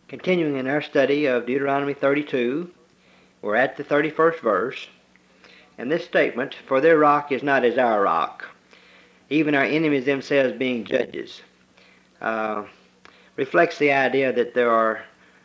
Continuing in our study of Deuteronomy 32, we're at the 31st verse, and this statement, "For their rock is not as our rock, even our enemies themselves being judges," reflects the idea that there are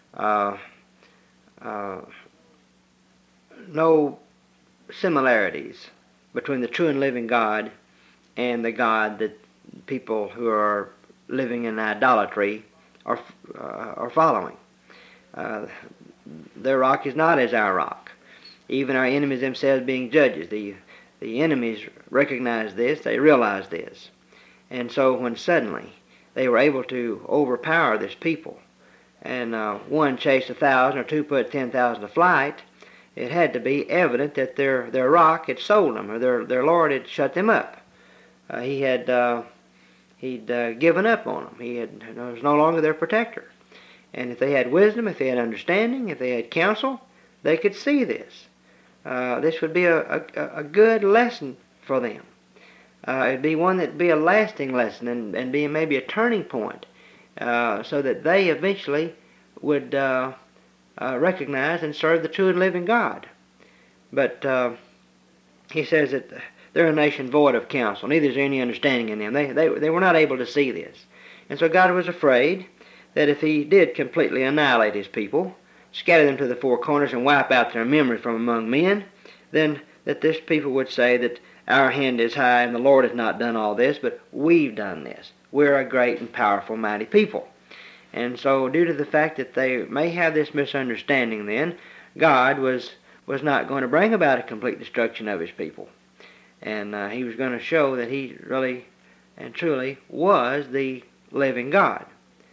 no similarities between the true and living God and the God that people who are living in idolatry are following. Their rock is not as our rock, even our enemies themselves being judges. The enemies recognize this, they realize this. And so when suddenly they were able to overpower this people, and one chased 1,000 or two put 10,000 to flight, it had to be evident that their rock had sold them, or their Lord had shut them up. He'd given up on them. He was no longer their protector. And if they had wisdom, if they had understanding, if they had counsel, they could see this. This would be a good lesson for them. It'd be one that'd be a lasting lesson and be maybe a turning point, so that they eventually would recognize and serve the true and living God. But he says that they're a nation void of counsel. Neither is there any understanding in them. They were not able to see this. And so God was afraid that if he did completely annihilate his people, scatter them to the four corners and wipe out their memory from among men, then that this people would say that our hand is high and the Lord has not done all this, but we've done this. We're a great and powerful, mighty people. And so due to the fact that they may have this misunderstanding then, God was not going to bring about a complete destruction of his people. And he was going to show that he really and truly was the living God.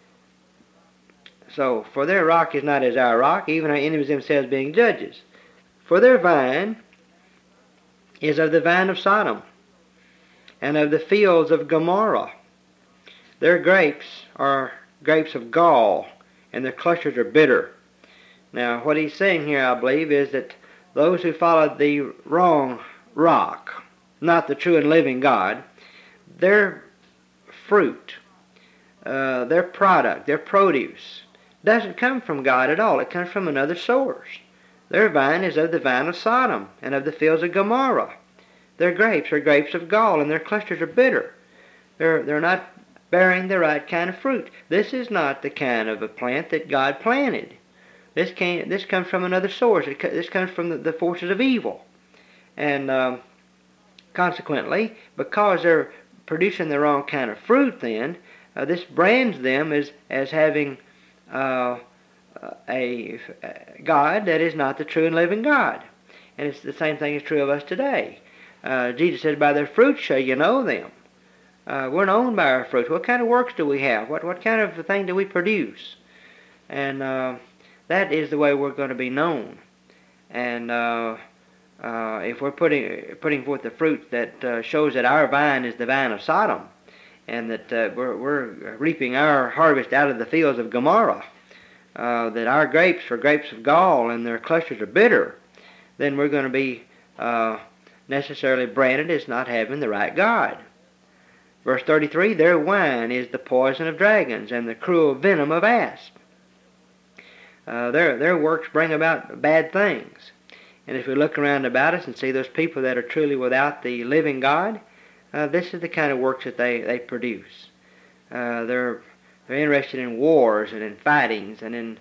So, for their rock is not as our rock, even our enemies themselves being judges. For their vine is of the vine of Sodom, and of the fields of Gomorrah. Their grapes are grapes of gall, and their clusters are bitter. Now, what he's saying here, I believe, is that those who followed the wrong rock, not the true and living God, their fruit, their product, their produce, doesn't come from God at all. It comes from another source. Their vine is of the vine of Sodom and of the fields of Gomorrah. Their grapes are grapes of gall, and their clusters are bitter. They're not bearing the right kind of fruit. This is not the kind of a plant that God planted. This comes from another source. This comes from the forces of evil. And consequently, because they're producing the wrong kind of fruit then, this brands them as having a God that is not the true and living God. And it's the same thing is true of us today. Jesus says, "By their fruits shall you know them." We're known by our fruits. What kind of works do we have? What kind of thing do we produce? And that is the way we're going to be known. And if we're putting forth the fruit that shows that our vine is the vine of Sodom, and that we're reaping our harvest out of the fields of Gomorrah, that our grapes are grapes of gall and their clusters are bitter, then we're going to be necessarily branded as not having the right God. Verse 33, their wine is the poison of dragons and the cruel venom of asps. Their works bring about bad things. And if we look around about us and see those people that are truly without the living God, this is the kind of works that they produce. They're interested in wars and in fightings and in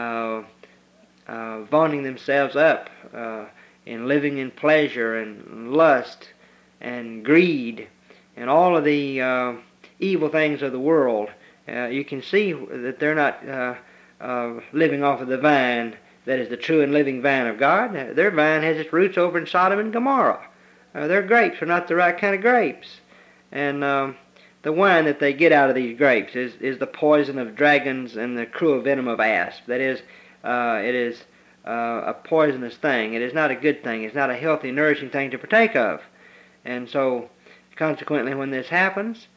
vaunting themselves up, in living in pleasure and lust and greed and all of the evil things of the world. You can see that they're not living off of the vine that is the true and living vine of God. Their vine has its roots over in Sodom and Gomorrah. Their grapes are not the right kind of grapes. And the wine that they get out of these grapes is the poison of dragons and the cruel venom of asps. That is, it is a poisonous thing. It is not a good thing. It's not a healthy, nourishing thing to partake of. And so, consequently, when this happens,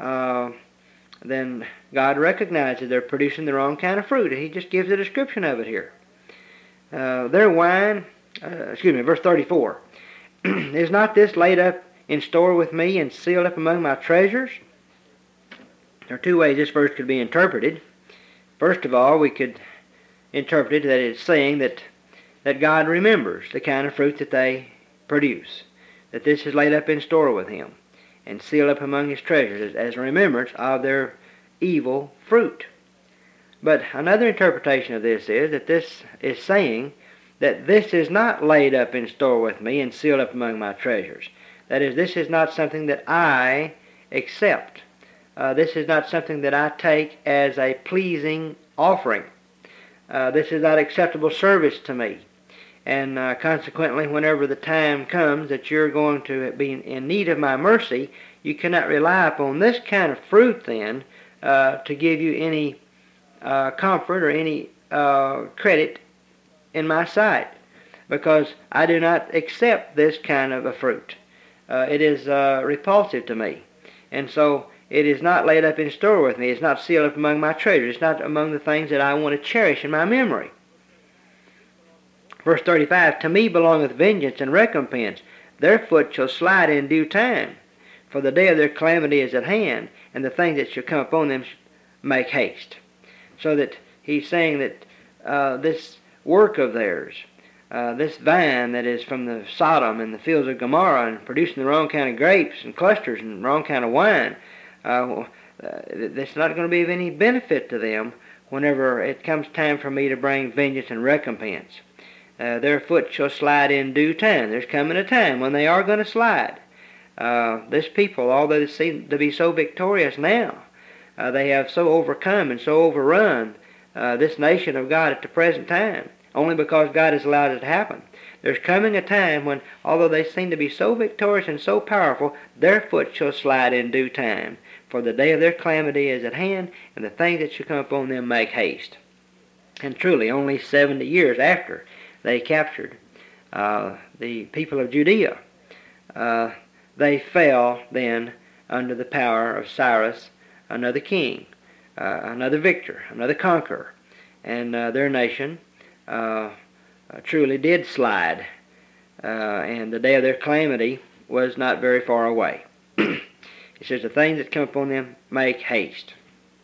then God recognizes they're producing the wrong kind of fruit. He just gives a description of it here. Their wine, verse 34, is not this laid up in store with me and sealed up among my treasures? There are two ways this verse could be interpreted. First of all, we could interpreted that it's saying that God remembers the kind of fruit that they produce, that this is laid up in store with Him and sealed up among His treasures as a remembrance of their evil fruit. But another interpretation of this is that this is saying that this is not laid up in store with me and sealed up among my treasures. That is, this is not something that I accept. This is not something that I take as a pleasing offering. This is not acceptable service to me. And consequently, whenever the time comes that you're going to be in need of my mercy, you cannot rely upon this kind of fruit then to give you any comfort or any credit in my sight, because I do not accept this kind of a fruit. It is repulsive to me. And so it is not laid up in store with me. It's not sealed up among my treasures. It's not among the things that I want to cherish in my memory. Verse 35, to me belongeth vengeance and recompense. Their foot shall slide in due time. For the day of their calamity is at hand, and the things that shall come upon them make haste. So that he's saying that this work of theirs, this vine that is from the Sodom and the fields of Gomorrah and producing the wrong kind of grapes and clusters and the wrong kind of wine, that's not going to be of any benefit to them whenever it comes time for me to bring vengeance and recompense. Their foot shall slide in due time. There's coming a time when they are going to slide. This people, although they seem to be so victorious now, they have so overcome and so overrun this nation of God at the present time, only because God has allowed it to happen. There's coming a time when, although they seem to be so victorious and so powerful, their foot shall slide in due time. For the day of their calamity is at hand, and the things that shall come upon them make haste. And truly, only 70 years after they captured the people of Judea, they fell then under the power of Cyrus, another king, another victor, another conqueror. And their nation truly did slide, and the day of their calamity was not very far away. It says, the things that come upon them make haste.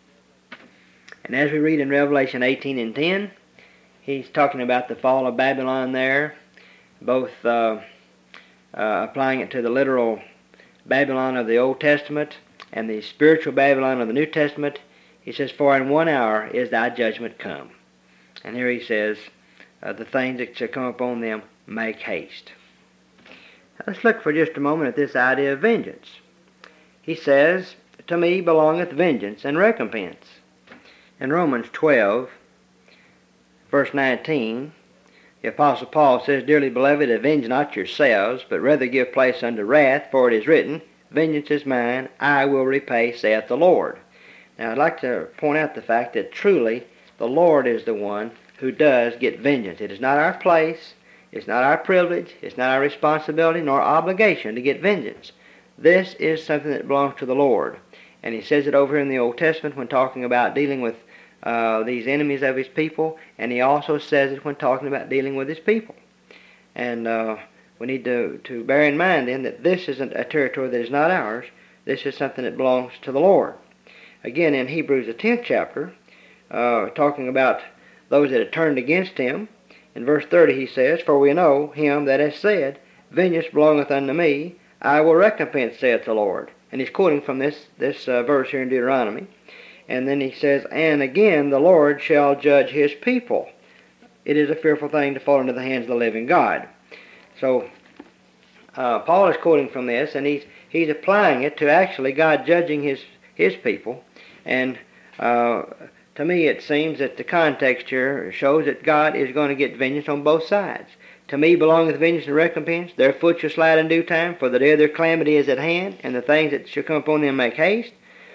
And as we read in Revelation 18 and 10, he's talking about the fall of Babylon there, both applying it to the literal Babylon of the Old Testament and the spiritual Babylon of the New Testament. He says, for in 1 hour is thy judgment come. And here he says, the things that shall come upon them make haste. Now let's look for just a moment at this idea of vengeance. He says, to me belongeth vengeance and recompense. In Romans 12, verse 19, the Apostle Paul says, dearly beloved, avenge not yourselves, but rather give place unto wrath, for it is written, vengeance is mine, I will repay, saith the Lord. Now I'd like to point out the fact that truly the Lord is the one who does get vengeance. It is not our place, it's not our privilege, it's not our responsibility nor obligation to get vengeance. This is something that belongs to the Lord. And he says it over here in the Old Testament when talking about dealing with these enemies of his people, and he also says it when talking about dealing with his people. And we need to bear in mind then that this isn't a territory that is not ours. This is something that belongs to the Lord. Again, in Hebrews the 10th chapter, talking about those that have turned against him, in verse 30 he says, for we know him that has said, vengeance belongeth unto me, I will recompense, saith the Lord. And he's quoting from this verse here in Deuteronomy. And then he says, and again the Lord shall judge his people. It is a fearful thing to fall into the hands of the living God. So Paul is quoting from this, and he's applying it to actually God judging his people. And to me it seems that the context here shows that God is going to get vengeance on both sides. To me belongeth vengeance and recompense. Their foot shall slide in due time, for the day of their calamity is at hand, and the things that shall come upon them make haste.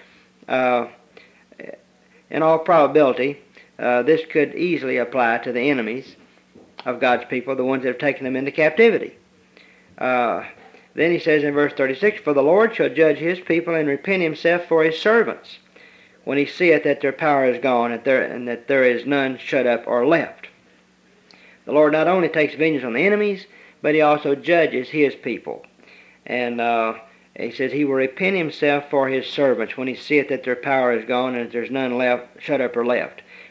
In all probability, this could easily apply to the enemies of God's people, the ones that have taken them into captivity. Then he says in verse 36, for the Lord shall judge his people and repent himself for his servants, when he seeth that their power is gone, and that there is none shut up or left. The Lord not only takes vengeance on the enemies, but he also judges his people. And he says he will repent himself for his servants when he seeth that their power is gone and that there's none left, shut up or left.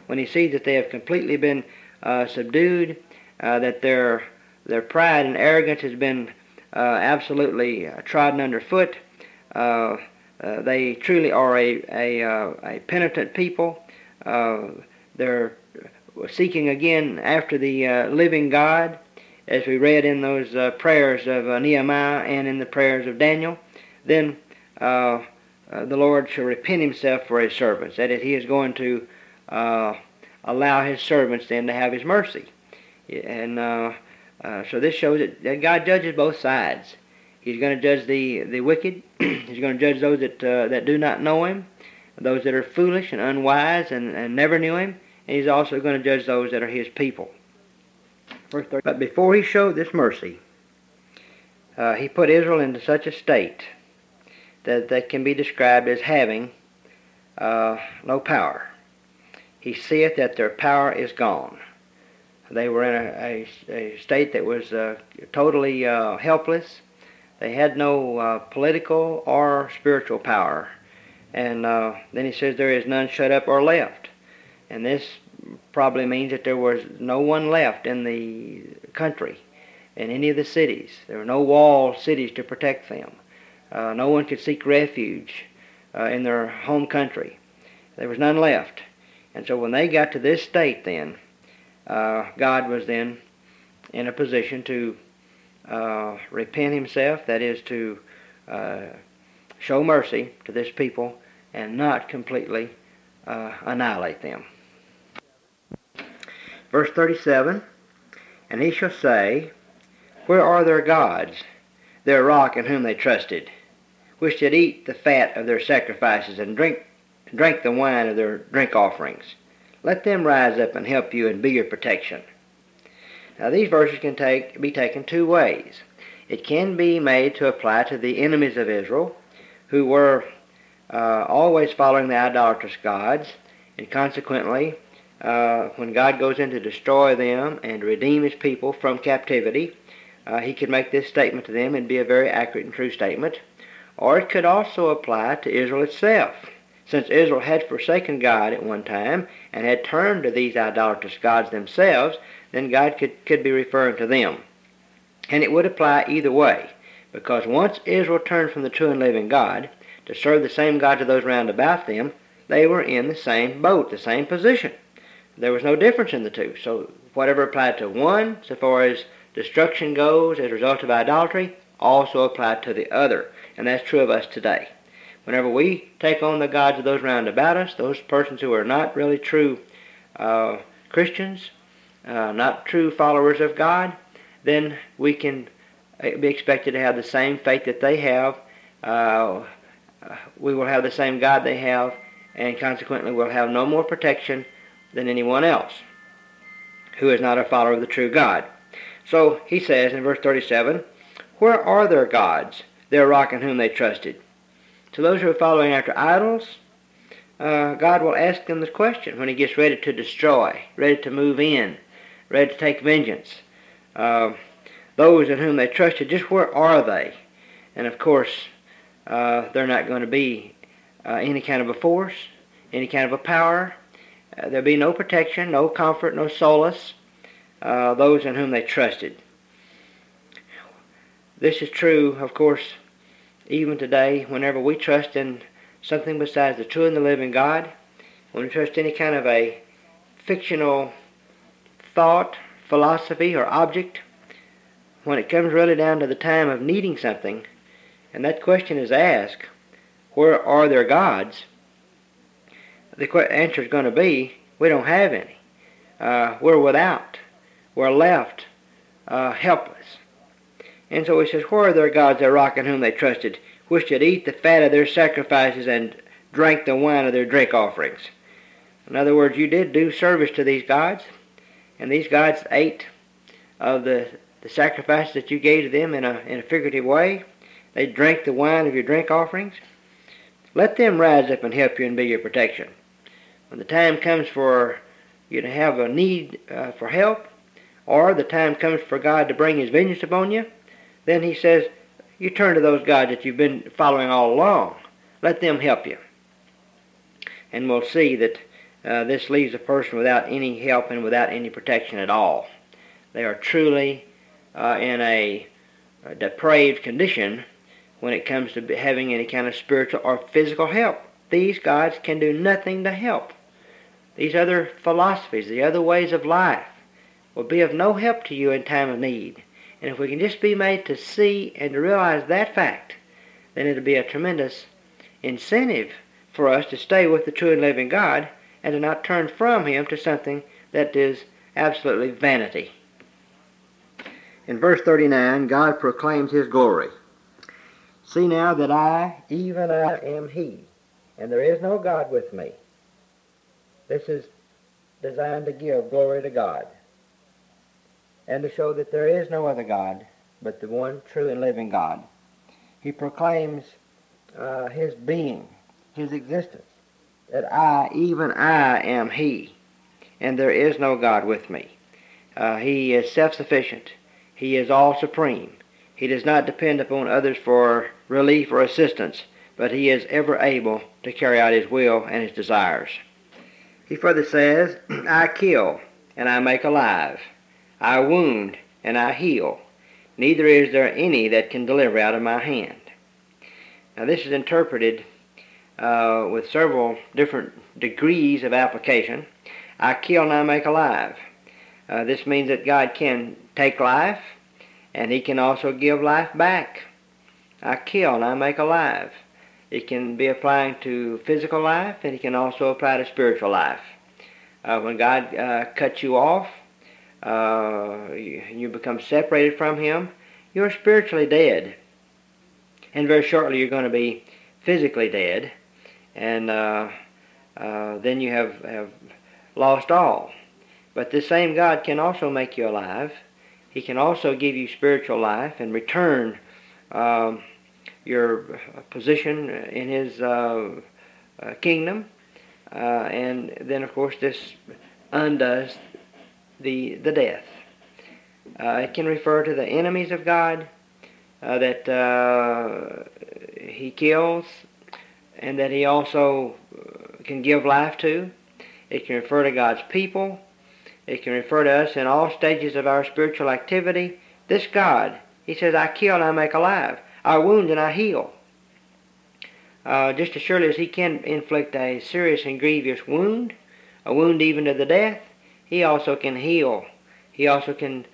when he sees that they have completely been subdued, that their pride and arrogance has been absolutely trodden underfoot. They truly are a penitent people. They're seeking again after the living God, as we read in those prayers of Nehemiah and in the prayers of Daniel. Then the Lord shall repent himself for his servants, that is, he is going to allow his servants then to have his mercy. And so this shows that God judges both sides. He's going to judge the wicked. He's going to judge those that do not know him, those that are foolish and unwise and never knew him. And he's also going to judge those that are his people. But before he showed this mercy, he put Israel into such a state that can be described as having no power. He seeth that their power is gone. They were in a state that was totally helpless. They had no political or spiritual power. And then he says there is none shut up or left. And this probably means that there was no one left in the country, in any of the cities. There were no walled cities to protect them. No one could seek refuge in their home country. There was none left. And so when they got to this state then, God was then in a position to repent himself, that is to show mercy to this people and not completely annihilate them. Verse 37, and he shall say, where are their gods, their rock in whom they trusted, which did eat the fat of their sacrifices and drank the wine of their drink offerings? Let them rise up and help you and be your protection. Now these verses can be taken two ways. It can be made to apply to the enemies of Israel, who were always following the idolatrous gods, and consequently, when God goes in to destroy them and redeem his people from captivity, he could make this statement to them and be a very accurate and true statement. Or it could also apply to Israel itself. Since Israel had forsaken God at one time and had turned to these idolatrous gods themselves, then God could be referring to them. And it would apply either way, because once Israel turned from the true and living God to serve the same God to those round about them, they were in the same boat, the same position. There was no difference in the two. So whatever applied to one, so far as destruction goes as a result of idolatry, also applied to the other. And that's true of us today. Whenever we take on the gods of those round about us, those persons who are not really true Christians, not true followers of God, then we can be expected to have the same faith that they have. We will have the same God they have, and consequently we'll have no more protection than anyone else who is not a follower of the true God. So he says in verse 37, where are their gods, their rock in whom they trusted? To those who are following after idols, God will ask them this question when he gets ready to destroy, ready to move in, ready to take vengeance. Those in whom they trusted, just where are they? And of course, they're not going to be any kind of a force, any kind of a power. There'll be no protection, no comfort, no solace. Those in whom they trusted. This is true, of course, even today, whenever we trust in something besides the true and the living God, when we trust any kind of a fictional thought, philosophy, or object, when it comes really down to the time of needing something, and that question is asked, where are their gods? The answer is going to be, we don't have any. We're without. We're left helpless. And so he says, where are their gods, their rock in whom they trusted, which did eat the fat of their sacrifices and drank the wine of their drink offerings? In other words, you did do service to these gods, and these gods ate of the sacrifices that you gave to them in a figurative way. They drank the wine of your drink offerings. Let them rise up and help you and be your protection. When the time comes for you to have a need for help, or the time comes for God to bring his vengeance upon you, then he says, you turn to those gods that you've been following all along. Let them help you. And we'll see that this leaves a person without any help and without any protection at all. They are truly in a depraved condition when it comes to having any kind of spiritual or physical help. These gods can do nothing to help. These other philosophies, the other ways of life, will be of no help to you in time of need. And if we can just be made to see and to realize that fact, then it'll be a tremendous incentive for us to stay with the true and living God and to not turn from Him to something that is absolutely vanity. In verse 39, God proclaims His glory. See now that I, even I, am He, and there is no God with me. This is designed to give glory to God and to show that there is no other God but the one true and living God. He proclaims His being, His existence, that I, even I, am He, and there is no God with me. He is self-sufficient. He is all-supreme. He does not depend upon others for relief or assistance, but He is ever able to carry out His will and His desires. He further says, I kill, and I make alive. I wound, and I heal. Neither is there any that can deliver out of my hand. Now this is interpreted with several different degrees of application. I kill and I make alive. This means that God can take life, and He can also give life back. I kill and I make alive. It can be applying to physical life, and He can also apply to spiritual life. When God cuts you off, you become separated from Him, you're spiritually dead. And very shortly you're going to be physically dead, and then you have lost all. But this same God can also make you alive. He can also give you spiritual life and return your position in His kingdom. And then, of course, this undoes the death. It can refer to the enemies of God that He kills and that He also can give life to. It can refer to God's people. It can refer to us in all stages of our spiritual activity. This God, He says, I kill and I make alive. I wound and I heal. Just as surely as He can inflict a serious and grievous wound, a wound even to the death, He also can heal. He also can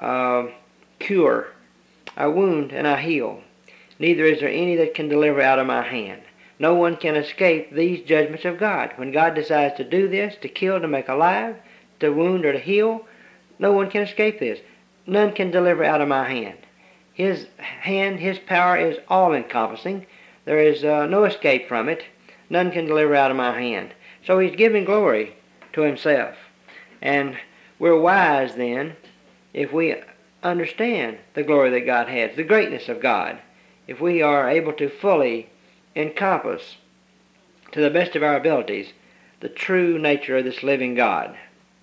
cure. I wound and I heal. Neither is there any that can deliver out of my hand. No one can escape these judgments of God. When God decides to do this, to kill, to make alive, to wound or to heal, no one can escape this. None can deliver out of my hand. His hand, His power is all-encompassing. There is no escape from it. None can deliver out of my hand. So He's giving glory to Himself. And we're wise then if we understand the glory that God has, the greatness of God, if we are able to fully encompass, to the best of our abilities, the true nature of this living God.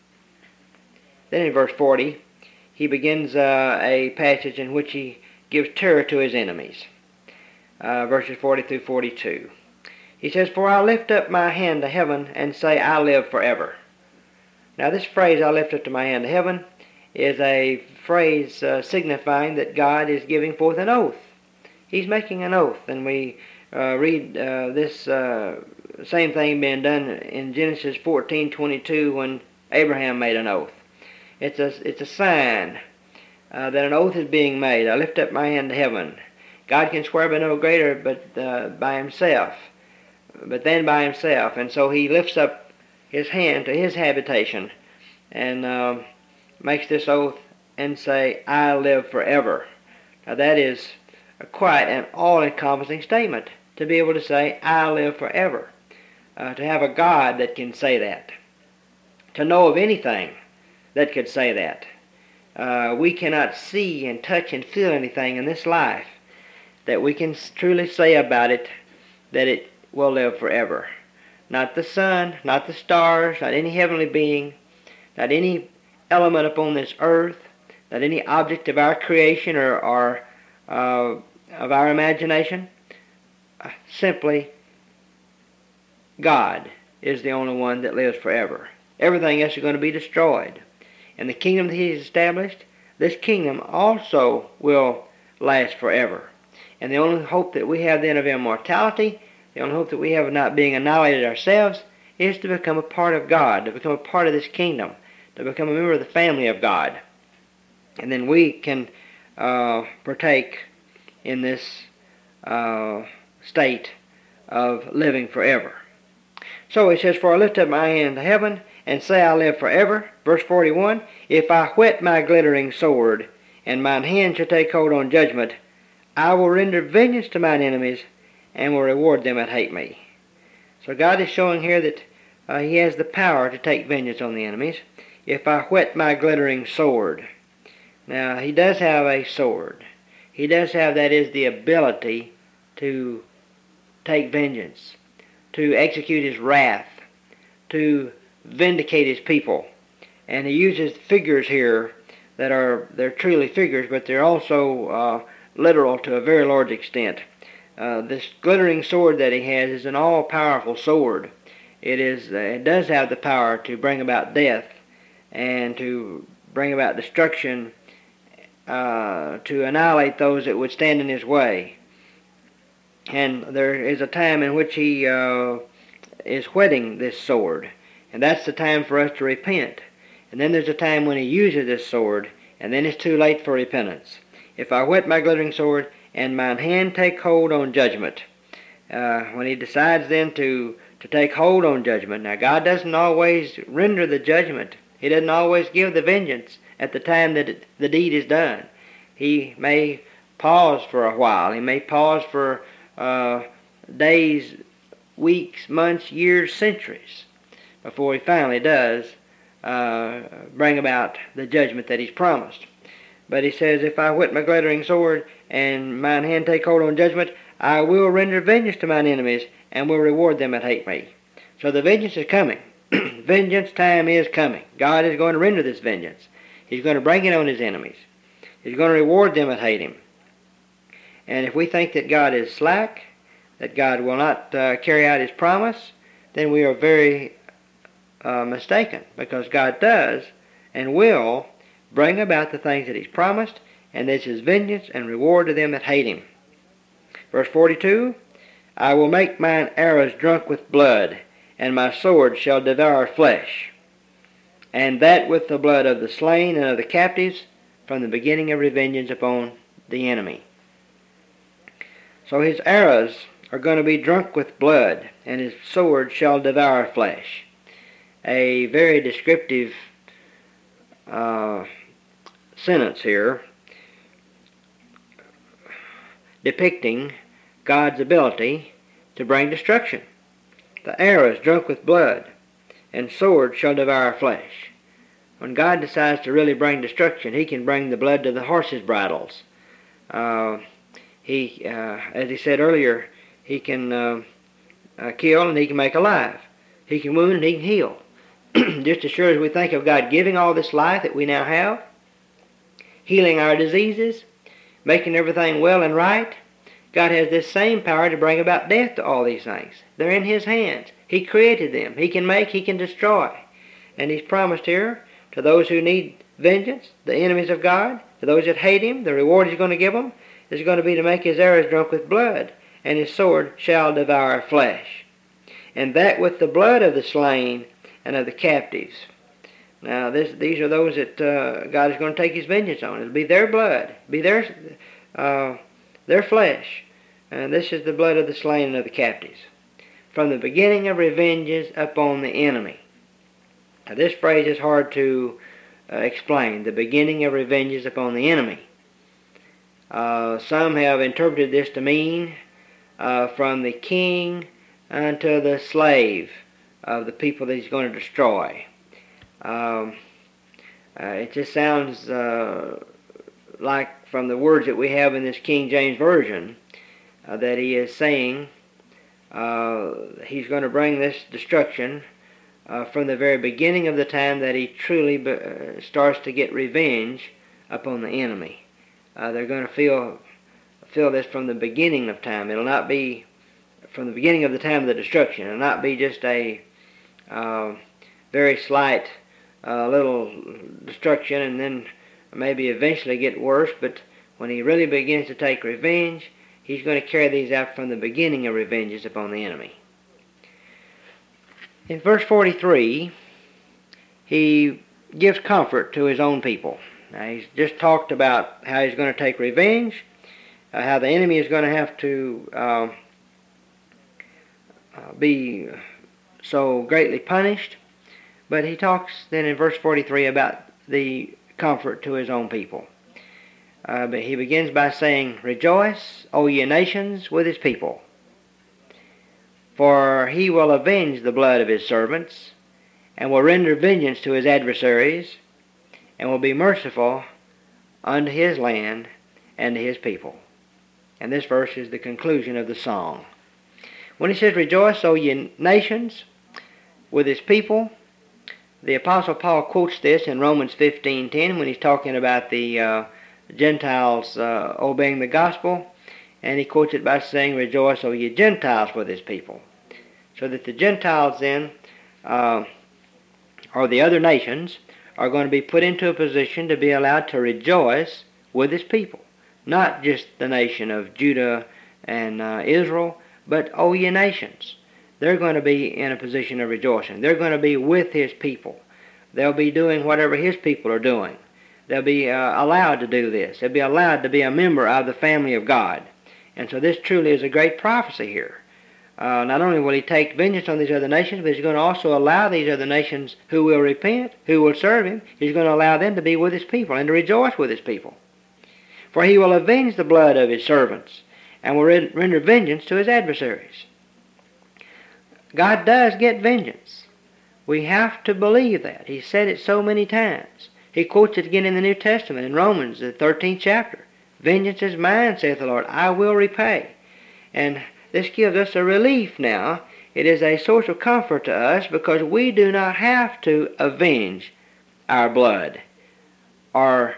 Then in verse 40, he begins a passage in which he gives terror to his enemies. Verses 40 through 42. He says, For I lift up my hand to heaven and say, I live forever. Now this phrase, I lift up to my hand to heaven, is a phrase signifying that God is giving forth an oath. He's making an oath, and we read this same thing being done in Genesis 14:22 when Abraham made an oath. It's a sign that an oath is being made. I lift up my hand to heaven. God can swear by no greater but by Himself, but then by Himself. And so He lifts up His hand to His habitation and makes this oath and say, I live forever. Now that is quite an all-encompassing statement, to be able to say, I live forever. To have a God that can say that. To know of anything that could say that. We cannot see and touch and feel anything in this life that we can truly say about it that it will live forever. Not the sun, not the stars, not any heavenly being, not any element upon this earth, not any object of our creation or of our imagination. Simply God is the only one that lives forever. Everything else is going to be destroyed. And the kingdom that He's established, this kingdom also will last forever. And the only hope that we have then of immortality, the only hope that we have of not being annihilated ourselves, is to become a part of God, to become a part of this kingdom, to become a member of the family of God. And then we can partake in this state of living forever. So He says, "For I lift up my hand to heaven, and say, I live forever." Verse 41, "If I whet my glittering sword, and mine hand shall take hold on judgment, I will render vengeance to mine enemies, and will reward them that hate me." So God is showing here that He has the power to take vengeance on the enemies. If I whet my glittering sword. Now, He does have a sword. He does have, that is, the ability to take vengeance, to execute His wrath, to vindicate His people. And He uses figures here that they're truly figures, but they're also literal to a very large extent. This glittering sword that He has is an all-powerful sword. It does have the power to bring about death and to bring about destruction, to annihilate those that would stand in His way. And there is a time in which He is whetting this sword, and that's the time for us to repent. And then there's a time when He uses this sword, and then it's too late for repentance. If I whet my glittering sword, and mine hand take hold on judgment. When He decides then to take hold on judgment. Now, God doesn't always render the judgment. He doesn't always give the vengeance at the time that the deed is done. He may pause for a while. He may pause for days, weeks, months, years, centuries, before He finally does bring about the judgment that He's promised. But He says, if I whet my glittering sword, and mine hand take hold on judgment, I will render vengeance to mine enemies, and will reward them that hate me. So the vengeance is coming. Vengeance time is coming. God is going to render this vengeance. He's going to bring it on His enemies. He's going to reward them that hate Him. And if we think that God is slack, that God will not carry out His promise, then we are very mistaken, because God does and will bring about the things that He's promised, and this is vengeance and reward to them that hate Him. Verse 42, "I will make mine arrows drunk with blood, and my sword shall devour flesh, and that with the blood of the slain and of the captives, from the beginning of revengeance upon the enemy." So His arrows are going to be drunk with blood, and His sword shall devour flesh. A very descriptive sentence here, depicting God's ability to bring destruction. The arrows drunk with blood, and sword shall devour flesh. When God decides to really bring destruction, He can bring the blood to the horses' bridles. As He said earlier, He can kill and He can make alive. He can wound and He can heal. Just as sure as we think of God giving all this life that we now have, healing our diseases, making everything well and right, God has this same power to bring about death to all these things. They're in His hands. He created them. He can make, He can destroy. And He's promised here to those who need vengeance, the enemies of God, to those that hate Him, the reward He's going to give them is going to be to make His arrows drunk with blood, and His sword shall devour flesh. And that with the blood of the slain and of the captives. Now, these are those that God is going to take His vengeance on. It'll be their blood, be their flesh. And this is the blood of the slain and of the captives, from the beginning of revenges upon the enemy. Now, this phrase is hard to explain, the beginning of revenges upon the enemy. Some have interpreted this to mean from the king unto the slave of the people that He's going to destroy. It just sounds like, from the words that we have in this King James Version, that He is saying He's going to bring this destruction from the very beginning of the time that He truly starts to get revenge upon the enemy. They're going to feel this from the beginning of time. It'll not be from the beginning of the time of the destruction. It'll not be just a very slight little destruction, and then maybe eventually get worse, but when he really begins to take revenge, he's going to carry these out from the beginning of revenges upon the enemy. In verse 43, he gives comfort to his own people. Now, he's just talked about how he's going to take revenge, how the enemy is going to have to be so greatly punished, but he talks then in verse 43 about the comfort to his own people. But he begins by saying, "Rejoice, O ye nations, with his people, for he will avenge the blood of his servants, and will render vengeance to his adversaries, and will be merciful unto his land and to his people." And this verse is the conclusion of the song. When he says, "Rejoice, O ye nations, with his people," the Apostle Paul quotes this in Romans 15:10 when he's talking about the Gentiles obeying the gospel, and he quotes it by saying, "Rejoice, O ye Gentiles, with his people." So that the Gentiles then, or the other nations, are going to be put into a position to be allowed to rejoice with his people. Not just the nation of Judah and Israel, but O ye nations. They're going to be in a position of rejoicing. They're going to be with his people. They'll be doing whatever his people are doing. They'll be allowed to do this. They'll be allowed to be a member of the family of God. And so this truly is a great prophecy here. Not only will he take vengeance on these other nations, but he's going to also allow these other nations who will repent, who will serve him, he's going to allow them to be with his people and to rejoice with his people. For he will avenge the blood of his servants and will render vengeance to his adversaries. God does get vengeance. We have to believe that. He said it so many times. He quotes it again in the New Testament in Romans, the 13th chapter. "Vengeance is mine, saith the Lord, I will repay." And this gives us a relief now. It is a source of comfort to us because we do not have to avenge our blood or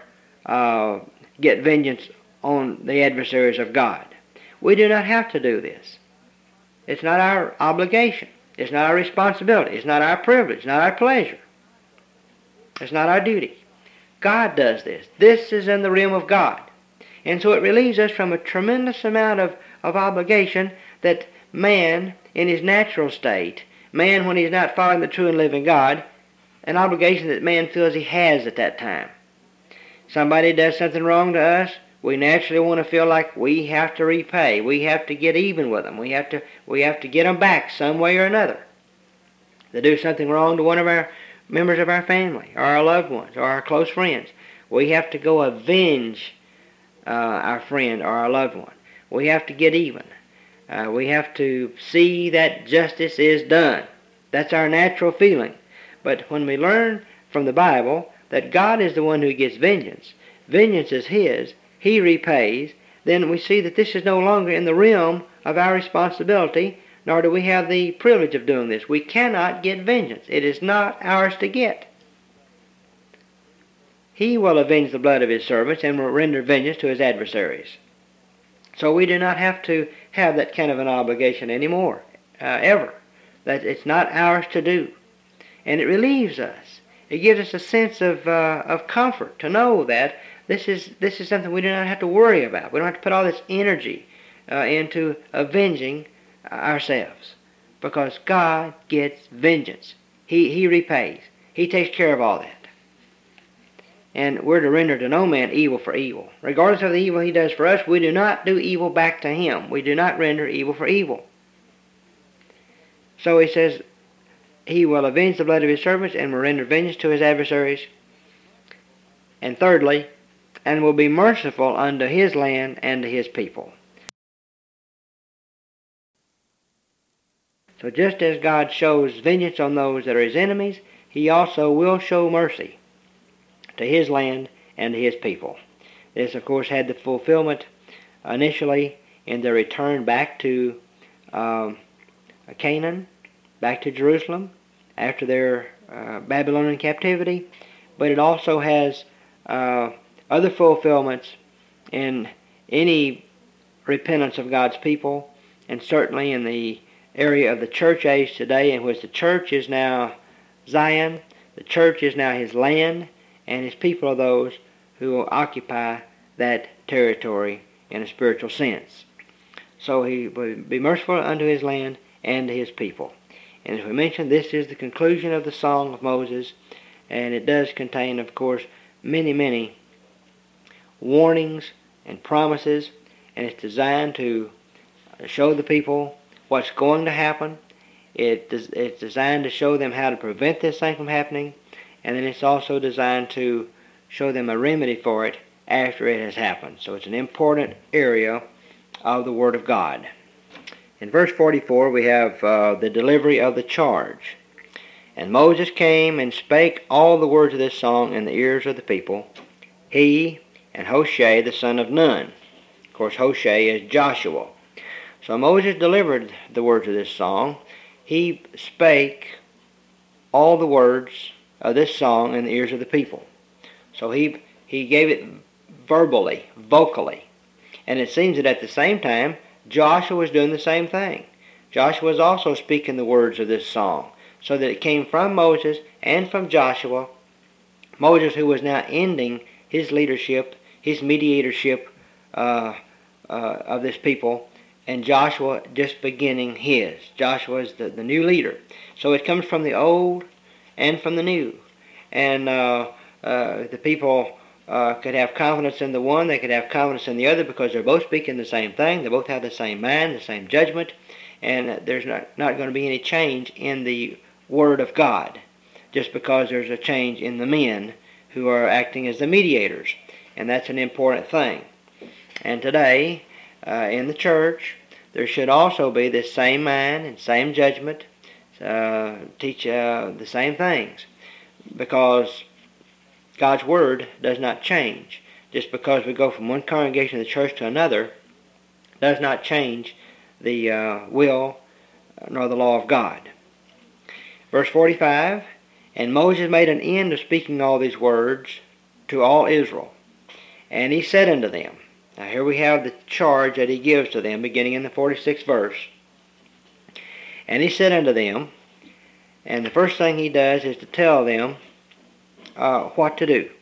get vengeance on the adversaries of God. We do not have to do this. It's not our obligation. It's not our responsibility. It's not our privilege. It's not our pleasure. It's not our duty. God does this. This is in the realm of God. And so it relieves us from a tremendous amount of obligation that man in his natural state, man when he's not following the true and living God, an obligation that man feels he has at that time. Somebody does something wrong to us, we naturally want to feel like we have to repay. We have to get even with them. We have to get them back some way or another. They do something wrong to one of our members of our family, or our loved ones, or our close friends. We have to go avenge our friend or our loved one. We have to get even. We have to see that justice is done. That's our natural feeling. But when we learn from the Bible that God is the one who gets vengeance, vengeance is his, he repays, then we see that this is no longer in the realm of our responsibility, nor do we have the privilege of doing this. We cannot get vengeance. It is not ours to get. He will avenge the blood of his servants and will render vengeance to his adversaries. So we do not have to have that kind of an obligation anymore, ever. That it's not ours to do. And it relieves us. It gives us a sense of comfort to know that this is something we do not have to worry about. We don't have to put all this energy into avenging ourselves, because God gets vengeance. He repays. He takes care of all that. And we're to render to no man evil for evil. Regardless of the evil he does for us, we do not do evil back to him. We do not render evil for evil. So he says, he will avenge the blood of his servants and will render vengeance to his adversaries. And thirdly, and will be merciful unto his land and to his people. So just as God shows vengeance on those that are his enemies, he also will show mercy to his land and to his people. This, of course, had the fulfillment initially in their return back to Canaan, back to Jerusalem, after their Babylonian captivity, but it also has other fulfillments in any repentance of God's people, and certainly in the area of the church age today, in which the church is now Zion, the church is now his land, and his people are those who will occupy that territory in a spiritual sense. So he will be merciful unto his land and to his people. And as we mentioned, this is the conclusion of the Song of Moses, and it does contain, of course, many, many warnings and promises, and it's designed to show the people what's going to happen. It's designed to show them how to prevent this thing from happening, and then it's also designed to show them a remedy for it after it has happened. So it's an important area of the Word of God. In verse 44 we have the delivery of the charge. And Moses came and spake all the words of this song in the ears of the people, he and Hoshea the son of Nun. Of course, Hoshea is Joshua. So Moses delivered the words of this song. He spake all the words of this song in the ears of the people. So he gave it verbally, vocally. And it seems that at the same time, Joshua was doing the same thing. Joshua was also speaking the words of this song, so that it came from Moses and from Joshua. Moses, who was now ending his leadership, his mediatorship of this people, and Joshua just beginning his. Joshua is the new leader. So it comes from the old and from the new. And the people could have confidence in the one, they could have confidence in the other, because they're both speaking the same thing, they both have the same mind, the same judgment, and there's not going to be any change in the Word of God, just because there's a change in the men who are acting as the mediators, and that's an important thing. And today, in the church, there should also be this same mind and same judgment, teach the same things, because God's Word does not change. Just because we go from one congregation of the church to another does not change the will nor the law of God. Verse 45, and Moses made an end of speaking all these words to all Israel. And he said unto them, now here we have the charge that he gives to them, beginning in the 46th verse. And he said unto them, and the first thing he does is to tell them what to do.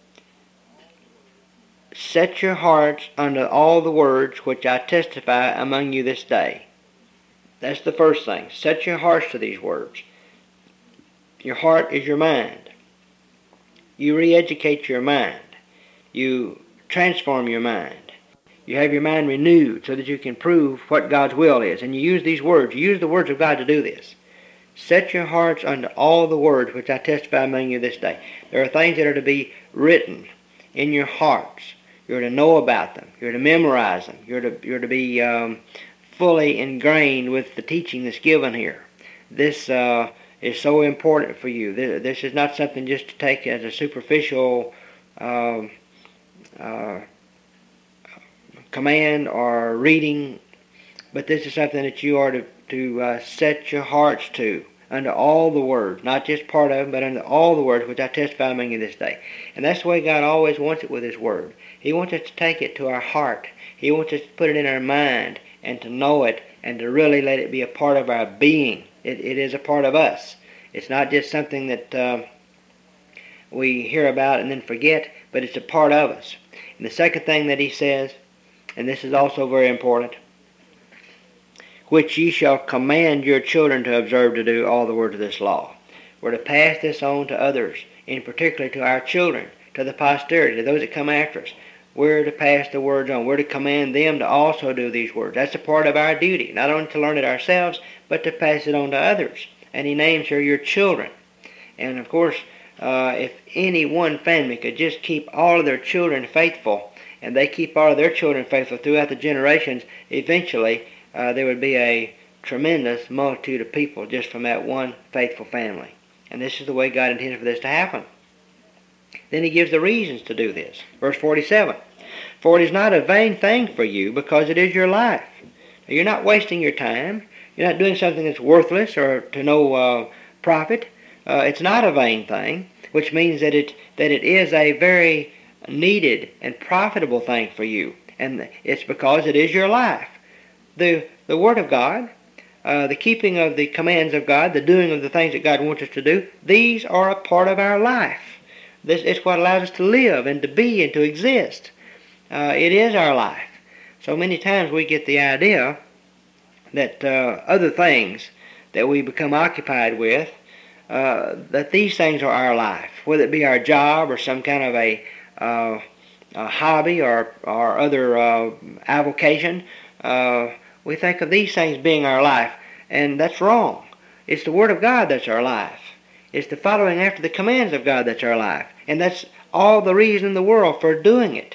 Set your hearts unto all the words which I testify among you this day. That's the first thing. Set your hearts to these words. Your heart is your mind. You re-educate your mind. You transform your mind. You have your mind renewed so that you can prove what God's will is. And you use these words. You use the words of God to do this. Set your hearts unto all the words which I testify among you this day. There are things that are to be written in your hearts. You're to know about them. You're to memorize them. You're to be fully ingrained with the teaching that's given here. This is so important for you. This is not something just to take as a superficial command or reading, but this is something that you are to set your hearts to unto all the words, not just part of them, but unto all the words which I testify among you this day. And that's the way God always wants it with His Word. He wants us to take it to our heart. He wants us to put it in our mind and to know it and to really let it be a part of our being. It is a part of us. It's not just something that we hear about and then forget, but it's a part of us. And the second thing that he says, and this is also very important, which ye shall command your children to observe to do all the words of this law. We're to pass this on to others, in particular to our children, to the posterity, to those that come after us. We're to pass the words on. We're to command them to also do these words. That's a part of our duty, not only to learn it ourselves, but to pass it on to others. And he names here your children. And of course, if any one family could just keep all of their children faithful, and they keep all of their children faithful throughout the generations, eventually there would be a tremendous multitude of people just from that one faithful family. And this is the way God intended for this to happen. Then he gives the reasons to do this. Verse 47, for it is not a vain thing for you, because it is your life. Now, you're not wasting your time. You're not doing something that's worthless or to no profit. It's not a vain thing, which means that it is a very needed and profitable thing for you. And it's because it is your life. The Word of God, the keeping of the commands of God, the doing of the things that God wants us to do, these are a part of our life. It's what allows us to live and to be and to exist. It is our life. So many times we get the idea that other things that we become occupied with, that these things are our life, whether it be our job or some kind of a hobby or other avocation. We think of these things being our life, and that's wrong. It's the Word of God that's our life. It's the following after the commands of God that's our life. And that's all the reason in the world for doing it,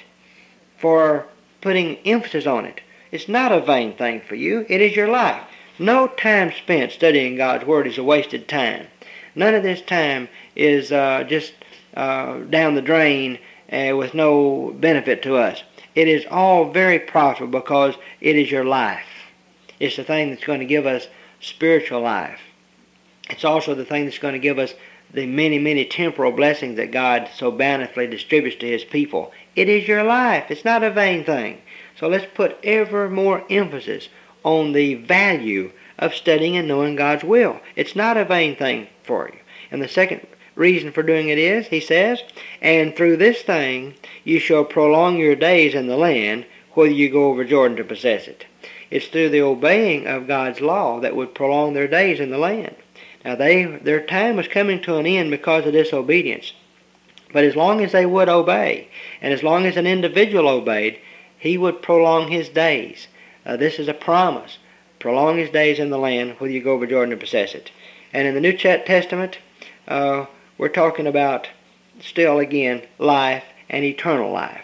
for putting emphasis on it. It's not a vain thing for you. It is your life. No time spent studying God's Word is a wasted time. None of this time is just down the drain with no benefit to us. It is all very profitable because it is your life. It's the thing that's going to give us spiritual life. It's also the thing that's going to give us the many, many temporal blessings that God so bountifully distributes to His people. It is your life. It's not a vain thing. So let's put ever more emphasis on the value of studying and knowing God's will. It's not a vain thing for you. And the second reason for doing it is, he says, and through this thing you shall prolong your days in the land, whether you go over Jordan to possess it. It's through the obeying of God's law that would prolong their days in the land. Now their time was coming to an end because of disobedience. But as long as they would obey, and as long as an individual obeyed, he would prolong his days. This is a promise. Prolong his days in the land, whether you go over Jordan to possess it. And in the New Testament, we're talking about, still again, life and eternal life.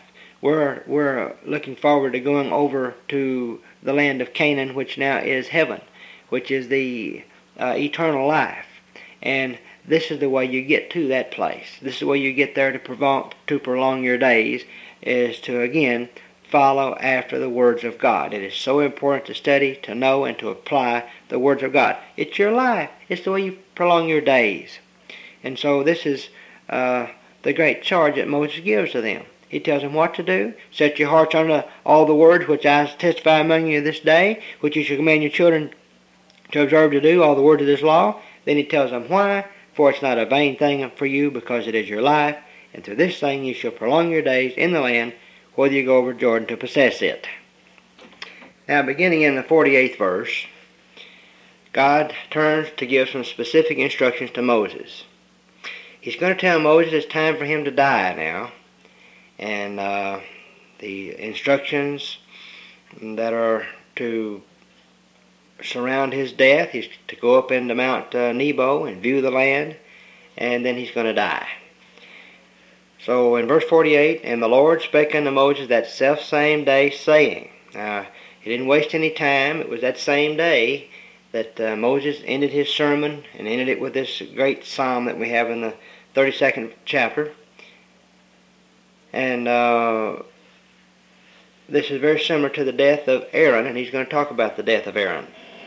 We're looking forward to going over to the land of Canaan, which now is heaven, which is the eternal life. And this is the way you get to that place. This is the way you get there to prolong your days, is to, again, follow after the words of God. It is so important to study, to know, and to apply the words of God. It's your life. It's the way you prolong your days. And so this is the great charge that Moses gives to them. He tells them what to do. Set your hearts unto all the words which I testify among you this day, which you shall command your children to observe to do, all the words of this law. Then he tells them why. For it's not a vain thing for you, because it is your life. And through this thing you shall prolong your days in the land, whether you go over Jordan to possess it. Now, beginning in the 48th verse, God turns to give some specific instructions to Moses. He's going to tell Moses it's time for him to die now. And the instructions that are to surround his death is to go up into Mount Nebo and view the land, and then he's going to die. So in verse 48, and the Lord spake unto Moses that selfsame day, saying, he didn't waste any time. It was that same day that Moses ended his sermon, and ended it with this great psalm that we have in the 32nd chapter. And this is very similar to the death of Aaron, and he's going to talk about the death of Aaron.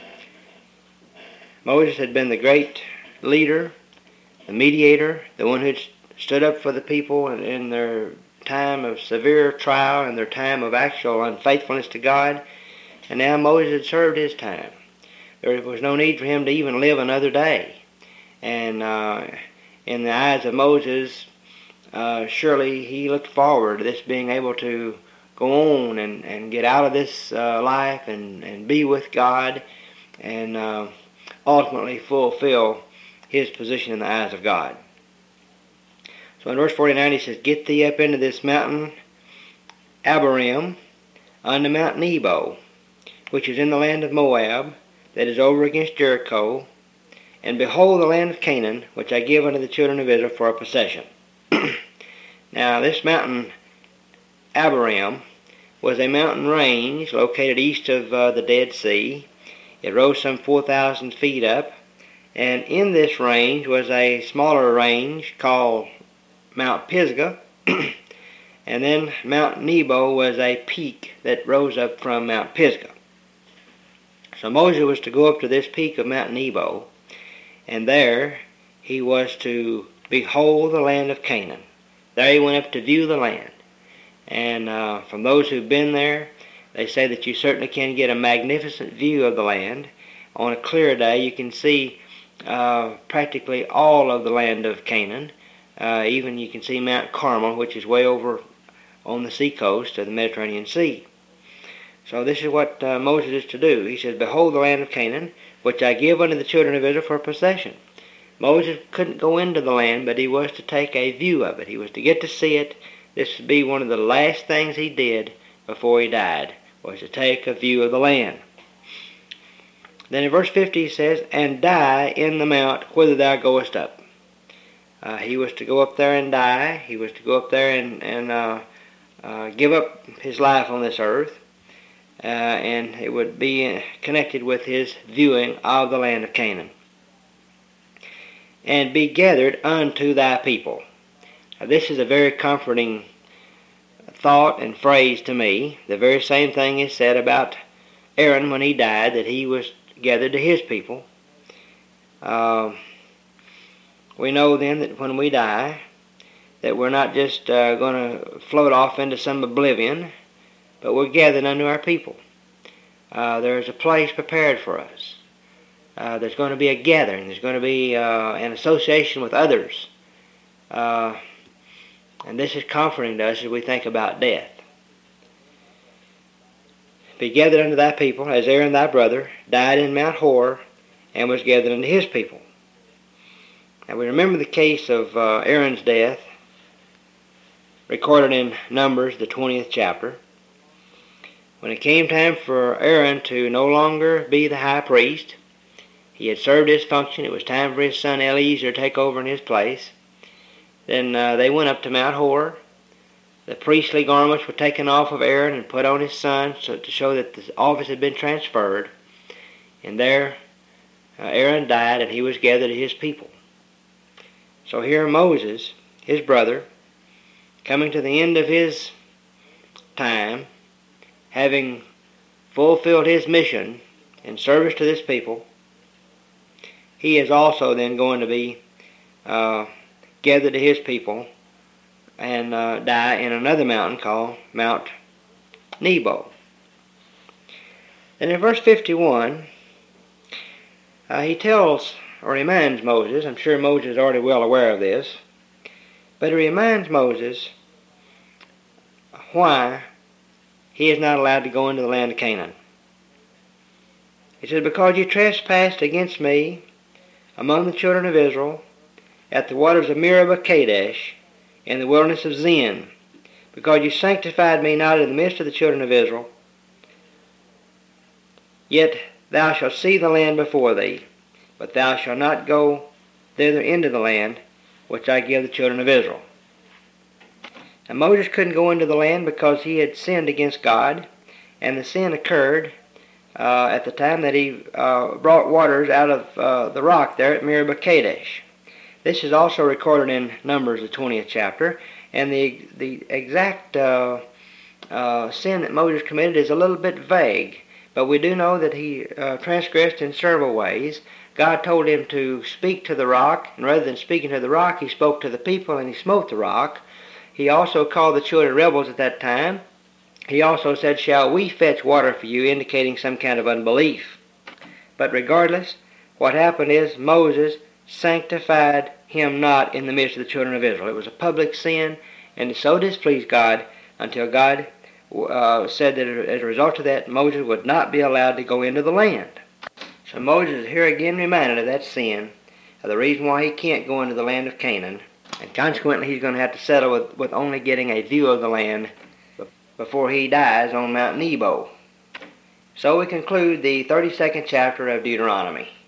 Moses had been the great leader, the mediator, the one who had stood up for the people in their time of severe trial and their time of actual unfaithfulness to God. And now Moses had served his time. There was no need for him to even live another day. And in the eyes of Moses, surely he looked forward to this being able to go on and get out of this life and be with God and ultimately fulfill his position in the eyes of God. So in verse 49 he says, Get thee up into this mountain Abarim, unto Mount Nebo, which is in the land of Moab, that is over against Jericho, and behold the land of Canaan, which I give unto the children of Israel for a possession. Now this mountain Abarim was a mountain range located east of the Dead Sea. It rose some 4,000 feet up, and in this range was a smaller range called Mount Pisgah, and then Mount Nebo was a peak that rose up from Mount Pisgah. So Moses was to go up to this peak of Mount Nebo, and there he was to behold the land of Canaan. There he went up to view the land. And from those who've been there, they say that you certainly can get a magnificent view of the land. on a clear day, you can see practically all of the land of Canaan. Even you can see Mount Carmel, which is way over on the seacoast of the Mediterranean Sea. So this is what Moses is to do. He says, "Behold the land of Canaan, which I give unto the children of Israel for possession." Moses couldn't go into the land, but he was to take a view of it. He was to get to see it. This would be one of the last things he did before he died, was to take a view of the land. Then in verse 50 he says, "And die in the mount whither thou goest up." He was to go up there and die. He was to go up there and give up his life on this earth. And it would be connected with his viewing of the land of Canaan. "And be gathered unto thy people." Now, this is a very comforting thought and phrase to me. The very same thing is said about Aaron when he died, that he was gathered to his people. We know then that when we die, that we're not just going to float off into some oblivion, but we're gathered unto our people. There's a place prepared for us. There's going to be a gathering. There's going to be an association with others. And this is comforting to us as we think about death. "Be gathered unto thy people, as Aaron thy brother died in Mount Hor, and was gathered unto his people." Now we remember the case of Aaron's death, recorded in Numbers, the 20th chapter. When it came time for Aaron to no longer be the high priest, he had served his function. It was time for his son Eleazar to take over in his place. Then they went up to Mount Hor. The priestly garments were taken off of Aaron and put on his son to show that the office had been transferred. And there Aaron died, and he was gathered to his people. So here Moses, his brother, coming to the end of his time, having fulfilled his mission in service to this people, he is also then going to be gathered to his people and die in another mountain called Mount Nebo. And in verse 51, he tells or reminds Moses, I'm sure Moses is already well aware of this, but he reminds Moses why he is not allowed to go into the land of Canaan. He says, "Because you trespassed against me among the children of Israel at the waters of Meribah Kadesh in the wilderness of Zin, because you sanctified me not in the midst of the children of Israel, yet thou shalt see the land before thee, but thou shalt not go thither into the land which I give the children of Israel." Now Moses couldn't go into the land because he had sinned against God, and the sin occurred at the time that he brought waters out of the rock there at Meribah Kadesh. This is also recorded in Numbers, the 20th chapter, and the exact sin that Moses committed is a little bit vague, but we do know that he transgressed in several ways. God told him to speak to the rock, and rather than speaking to the rock, he spoke to the people and he smote the rock. He also called the children rebels at that time. He also said, "Shall we fetch water for you?" indicating some kind of unbelief. But regardless, what happened is Moses sanctified him not in the midst of the children of Israel. It was a public sin, and it so displeased God until God said that as a result of that, Moses would not be allowed to go into the land. So Moses is here again reminded of that sin, of the reason why he can't go into the land of Canaan, and consequently he's going to have to settle with only getting a view of the land before he dies on Mount Nebo. So we conclude the 32nd chapter of Deuteronomy.